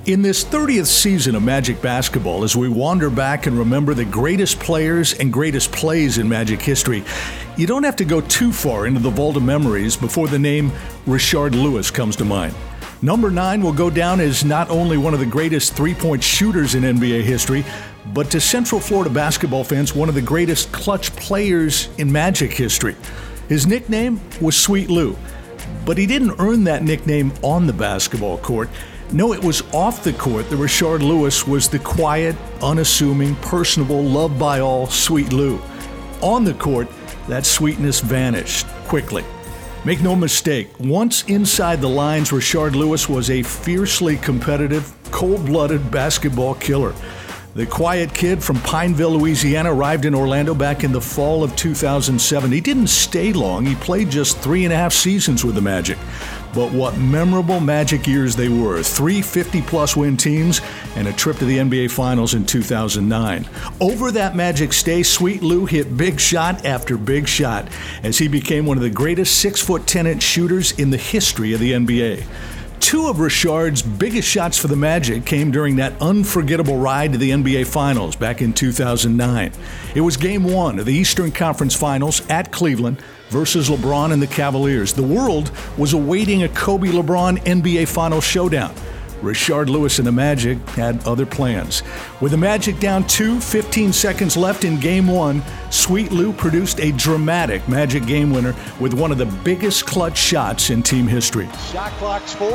In this 30th season of Magic Basketball, as we wander back and remember the greatest players and greatest plays in Magic history, you don't have to go too far into the vault of memories before the name Rashard Lewis comes to mind. Number 9 will go down as not only one of the greatest three-point shooters in NBA history, but to Central Florida basketball fans, one of the greatest clutch players in Magic history. His nickname was Sweet Lou, but he didn't earn that nickname on the basketball court. No, it was off the court that Rashard Lewis was the quiet, unassuming, personable, loved by all Sweet Lou. On the court, that sweetness vanished quickly. Make no mistake, once inside the lines, Rashard Lewis was a fiercely competitive, cold-blooded basketball killer. The quiet kid from Pineville, Louisiana, arrived in Orlando back in the fall of 2007. He didn't stay long. He played just 3.5 seasons with the Magic. But what memorable Magic years they were. 3 50-plus win teams and a trip to the NBA Finals in 2009. Over that Magic stay, Sweet Lou hit big shot after big shot as he became one of the greatest 6'10" shooters in the history of the NBA. 2 of Rashard's biggest shots for the Magic came during that unforgettable ride to the NBA Finals back in 2009. It was Game 1 of the Eastern Conference Finals at Cleveland versus LeBron and the Cavaliers. The world was awaiting a Kobe-LeBron NBA Finals showdown. Rashard Lewis and the Magic had other plans. With the Magic down 15 seconds left in Game 1, Sweet Lou produced a dramatic Magic game winner with one of the biggest clutch shots in team history. Shot clock's full,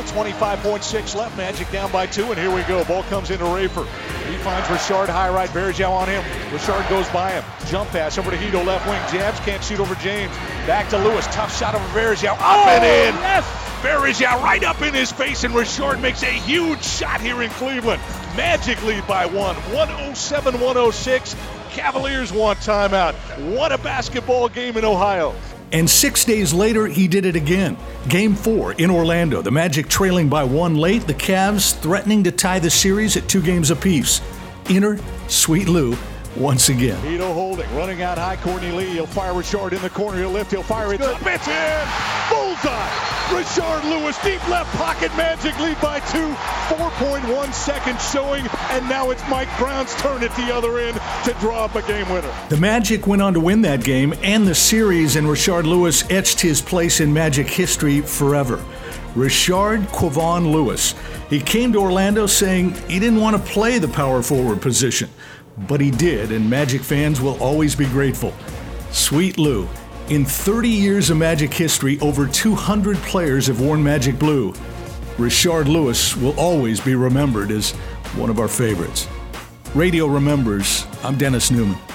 25.6 left, Magic down by 2, and here we go. Ball comes into Rafer. He finds Rashard high right, Varejao on him. Rashard goes by him. Jump pass over to Hedo, left wing, jabs, can't shoot over James. Back to Lewis, tough shot over Varejao, up and in! Yes! Varejao right up in his face, and Rashard makes a huge shot here in Cleveland. Magic lead by 1, 107-106. Cavaliers want timeout. What a basketball game in Ohio. And 6 days later, he did it again. Game 4 in Orlando. The Magic trailing by 1 late. The Cavs threatening to tie the series at 2 games apiece. Enter Sweet Lou once again. Hedo holding, running out high, Courtney Lee. He'll fire Rashard in the corner. He'll lift, he'll fire it. It's in! Bullseye! Rashard Lewis, deep left pocket. Magic lead by 2. 4.1 seconds showing, and now it's Mike Brown's turn at the other end to draw up a game winner. The Magic went on to win that game and the series, and Rashard Lewis etched his place in Magic history forever. Rashard Quavon Lewis. He came to Orlando saying he didn't want to play the power forward position, but he did, and Magic fans will always be grateful. Sweet Lou. In 30 years of Magic history, over 200 players have worn Magic blue. Rashard Lewis will always be remembered as one of our favorites. Radio remembers. I'm Dennis Newman.